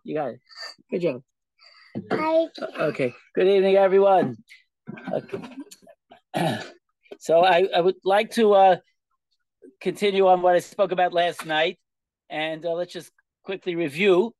You got it. Good job. Hi. Okay. Good evening, everyone. Okay. So I would like to continue on what I spoke about last night, and let's just quickly review.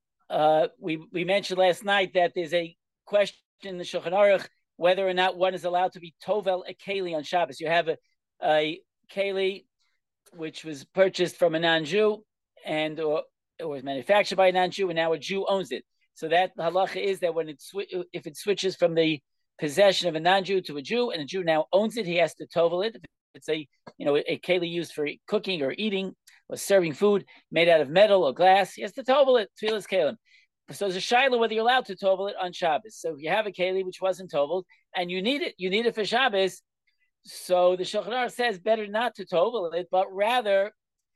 We mentioned last night that there's a question in the Shulchan Aruch whether or not one is allowed to be tovel a keli on Shabbos. You have a keli which was purchased from a non-Jew and or was manufactured by a non-Jew, and now a Jew owns it. So that halacha is that when if it switches from the possession of a non-Jew to a Jew, and a Jew now owns it, he has to tovel it. If it's a keli used for cooking or eating or serving food made out of metal or glass, he has to tovel it. Tfilas kelim. So there's a shaila whether you're allowed to tovel it on Shabbos. So if you have a keli which wasn't toveled and you need it for Shabbos. So the Shulchan Aruch says better not to tovel it, but rather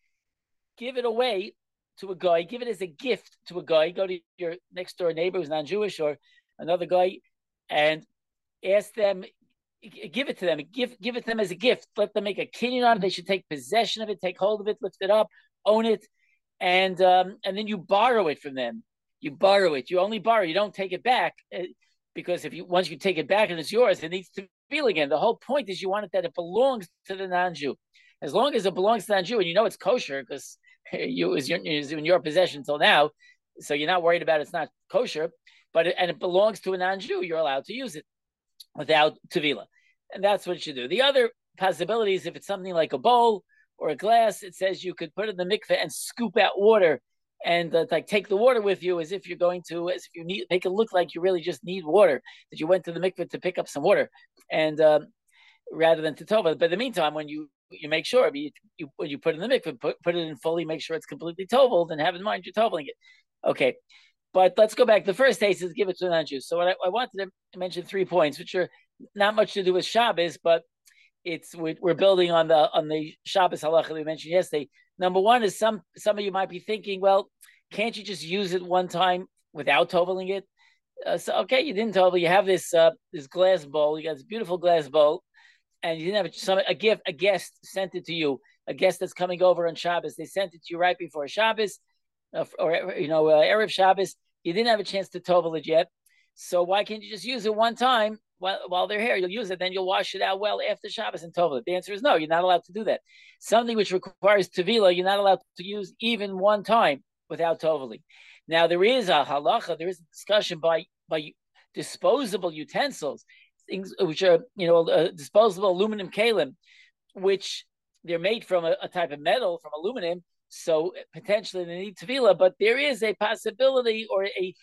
give it away to a guy, give it as a gift to a guy. Go to your next door neighbor who's non-Jewish or another guy and ask them, give it to them, give it to them as a gift. Let them make a kinyan on it. They should take possession of it, take hold of it, lift it up, own it, and then you borrow it from them. You borrow it. You only borrow. You don't take it back because once you take it back and it's yours, it needs to feel again. The whole point is you want it that it belongs to the non-Jew. As long as it belongs to the non-Jew and you know it's kosher because it was in your possession until now, so you're not worried about it's not kosher, and it belongs to a non-Jew, you're allowed to use it without tevila. And that's what you do. The other possibility is if it's something like a bowl or a glass, it says you could put it in the mikveh and scoop out water and take the water with you as if you need, make it look like you really just need water, that you went to the mikveh to pick up some water, and rather than to tovel. But in the meantime, when you make sure when you put it in the mikveh, put it in fully, make sure it's completely toveled, and have in mind you're toveling it. Okay, but let's go back. The first case is give it to a non-Jew. So what I wanted to mention 3 points, which are not much to do with Shabbos, but we're building on the Shabbos halacha that we mentioned yesterday. Number one is some of you might be thinking, well, can't you just use it one time without toveling it? So okay, you didn't tovel. You have this glass bowl. You got this beautiful glass bowl, and you didn't have a guest sent it to you. A guest that's coming over on Shabbos, they sent it to you right before Shabbos, or Erev Shabbos. You didn't have a chance to tovel it yet. So why can't you just use it one time while they're here? You'll use it, then you'll wash it out well after Shabbos and tovel it. The answer is no, you're not allowed to do that. Something which requires tevila, you're not allowed to use even one time without toveling. Now, there is a halacha, there is a discussion by disposable utensils, things which are, disposable aluminum kalim, which they're made from a type of metal, from aluminum, so potentially they need tevila, but there is a possibility or a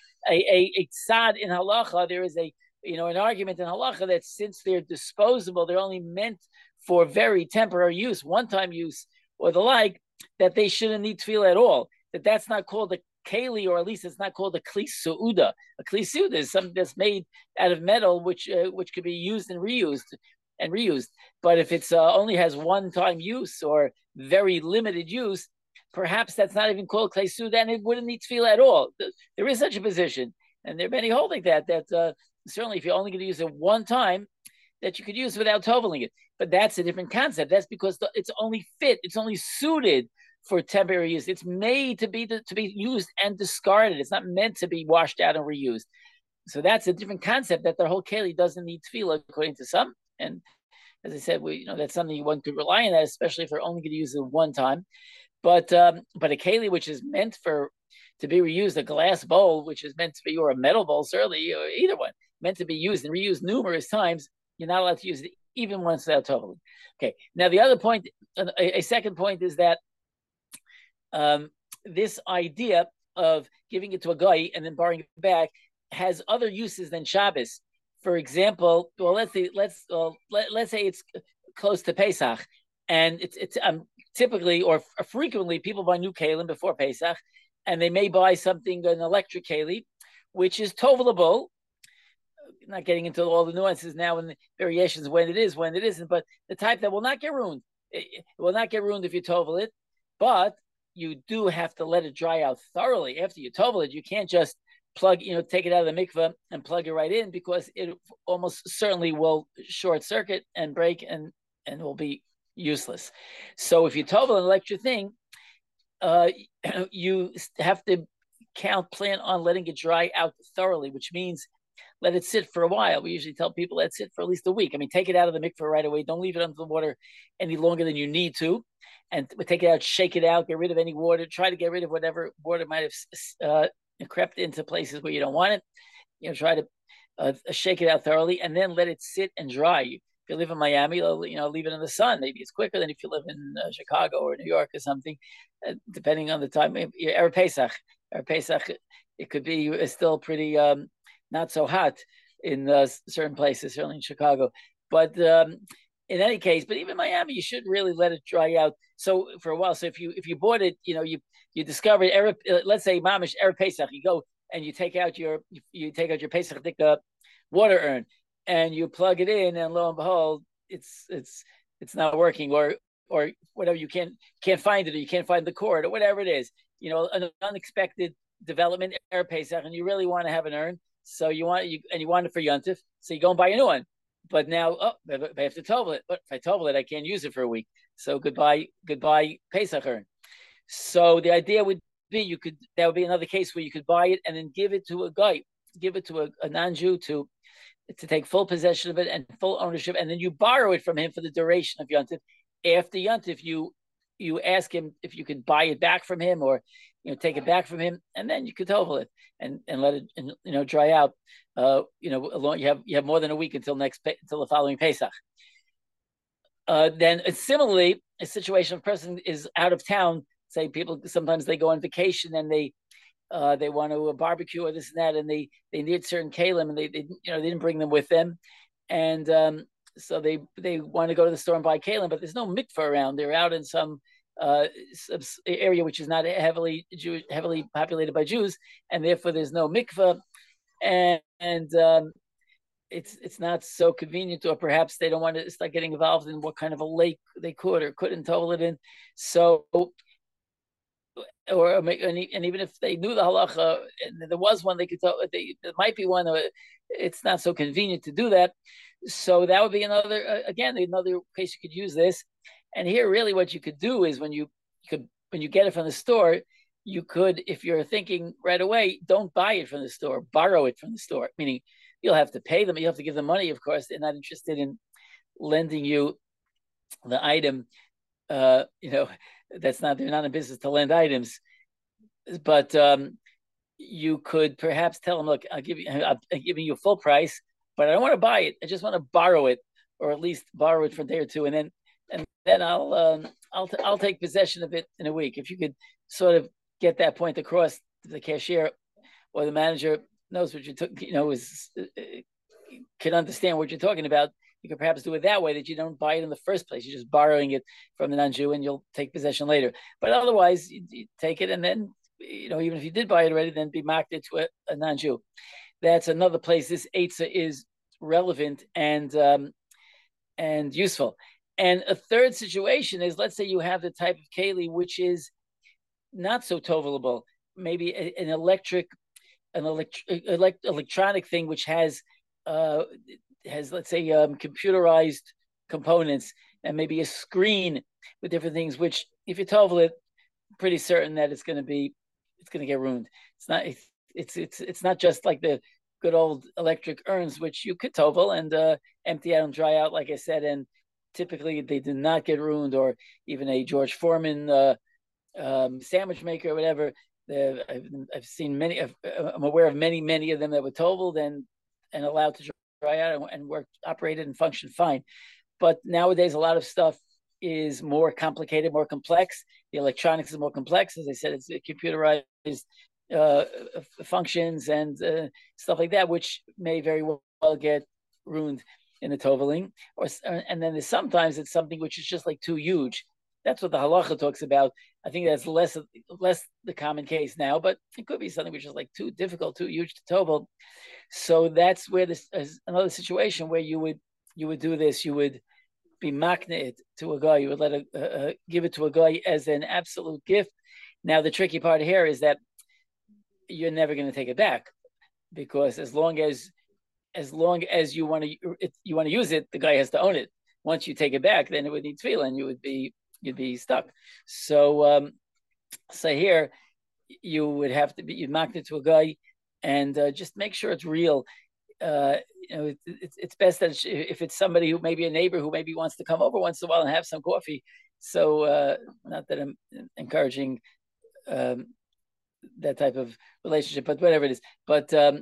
tzad in halacha. There is an argument in halacha that since they're disposable, they're only meant for very temporary use, one-time use or the like, that they shouldn't need tefillah at all. That's not called a keli, or at least it's not called a kli su'uda. A kli su'uda is something that's made out of metal, which could be used and reused. But if it's only has one-time use or very limited use, perhaps that's not even called kli su'uda, and it wouldn't need tefillah at all. There is such a position, and there are many holding that certainly if you're only going to use it one time, that you could use without toveling it. But that's a different concept. That's because it's only suited for temporary use. It's made to be used and discarded. It's not meant to be washed out and reused. So that's a different concept, that the whole keli doesn't need tefillah according to some. And as I said, that's something one could rely on, that, especially if you're only going to use it one time. But a keli which is meant to be reused, a glass bowl which is meant to be, or a metal bowl, certainly, or either one, meant to be used and reused numerous times, you're not allowed to use it even once without toveling. Okay. Now the other point, a second point, is that this idea of giving it to a guy and then borrowing it back has other uses than Shabbos. For example, well, let's say it's close to Pesach, and it's typically or frequently people buy new kalim before Pesach, and they may buy an electric keli, which is tovelable. Not getting into all the nuances now and the variations when it is, when it isn't, but the type that will not get ruined. It will not get ruined if you tovel it, but you do have to let it dry out thoroughly after you tovel it. You can't just take it out of the mikveh and plug it right in, because it almost certainly will short circuit and break and will be useless. So if you tovel an electric thing, you have to plan on letting it dry out thoroughly, which means let it sit for a while. We usually tell people let it sit for at least a week. I mean, take it out of the mikveh right away. Don't leave it under the water any longer than you need to. And take it out, shake it out, get rid of any water. Try to get rid of whatever water might have crept into places where you don't want it. Try to shake it out thoroughly, and then let it sit and dry. If you live in Miami, leave it in the sun. Maybe it's quicker than if you live in Chicago or New York or something, depending on the time. Erev Pesach, it could be still pretty not so hot in certain places, certainly in Chicago. But in any case, but even Miami, you should really let it dry out. So for a while. So if you bought it, you discover let's say Mamish Erev Pesach, you go and you take out your Pesach water urn and you plug it in, and lo and behold, it's not working, or whatever, you can't find it, or you can't find the cord, or whatever it is. An unexpected development, Erev Pesach, and you really want to have an urn. So you want it for Yontif, so you go and buy a new one. But now, I have to tovel it. But if I tovel it, I can't use it for a week. So goodbye Pesach urn. So the idea would be that would be another case where you could buy it and then give it to a guy, give it to a non-Jew to take full possession of it and full ownership, and then you borrow it from him for the duration of Yontif. After Yontif, you ask him if you could buy it back from him, or take it back from him, and then you could tovel it and let it dry out. You have more than a week until the following Pesach. Then similarly, a situation, a person is out of town. Say people sometimes they go on vacation and they want to barbecue or this and that, and they need certain kalim, and they didn't bring them with them, and so they want to go to the store and buy kalim, but there's no mikveh around. They're out in some area which is not heavily populated by Jews, and therefore there's no mikveh, and it's not so convenient, or perhaps they don't want to start getting involved in what kind of a lake they could or couldn't tovel it in. So, and even if they knew the halacha and there was one they could tell, there might be one, it's not so convenient to do that. So that would be another case you could use this. And here, really, what you could do is when you get it from the store, you could, if you're thinking right away, don't buy it from the store, borrow it from the store. Meaning, you'll have to pay them, you have to give them money. Of course, they're not interested in lending you the item. They're not in business to lend items. But you could perhaps tell them, look, I'm giving you a full price, but I don't want to buy it. I just want to borrow it, or at least borrow it for a day or two, and then I'll take possession of it in a week. If you could sort of get that point across to the cashier or the manager knows what can understand what you're talking about, you could perhaps do it that way, that you don't buy it in the first place. You're just borrowing it from the non-Jew, and you'll take possession later. But otherwise, you take it, and then even if you did buy it already, then be marked it to a non-Jew. That's another place this eitzah is relevant and useful. And a third situation is, let's say you have the type of keli which is not so tovelable, maybe an electronic thing which has let's say computerized components, and maybe a screen with different things, which if you tovel it, pretty certain that it's going to get ruined. It's not just like the good old electric urns, which you could tovel and empty out and dry out, like I said, and typically they do not get ruined, or even a George Foreman sandwich maker or whatever. I've seen many. I'm aware of many of them that were toveled and allowed to dry out and operated and functioned fine. But nowadays, a lot of stuff is more complicated, more complex. The electronics is more complex. As I said, it's computerized functions and stuff like that, which may very well get ruined in the toveling. And then sometimes it's something which is just like too huge. That's what the halacha talks about. I think that's less the common case now, but it could be something which is like too difficult, too huge to tovel. So that's where this is another situation where you would do this. You would be makneh to a guy. You would give it to a guy as an absolute gift. Now the tricky part here is that you're never going to take it back, because as long as you want to use it, the guy has to own it. Once you take it back, then it would need tefillah, and you'd be stuck. So here you would have to be, you'd mark it to a guy and just make sure it's real. It's best that if it's somebody who maybe a neighbor who maybe wants to come over once in a while and have some coffee. So not that I'm encouraging that type of relationship, but whatever it is. But in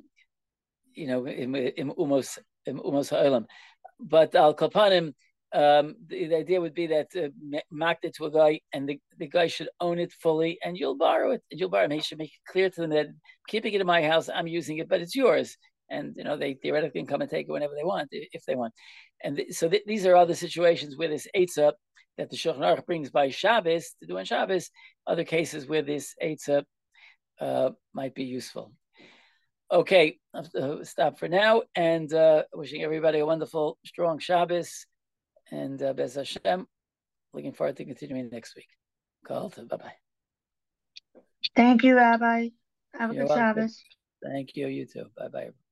umos ha'olam. But al kapanim, the idea would be that mark it to a guy, and the guy should own it fully, and you'll borrow it. You'll borrow it. He should make it clear to them that keeping it in my house, I'm using it, but it's yours. And they theoretically can come and take it whenever they want, if they want. And so these are other situations where this eitzah that the Shulchan Aruch brings by Shabbos to do on Shabbos. Other cases where this eitzah might be useful. Okay, I'll stop for now, and wishing everybody a wonderful, strong Shabbos, and Bez Hashem, looking forward to continuing next week. Bye-bye. Thank you, Rabbi. Have a You're good welcome. Shabbos. Thank you. You too. Bye-bye.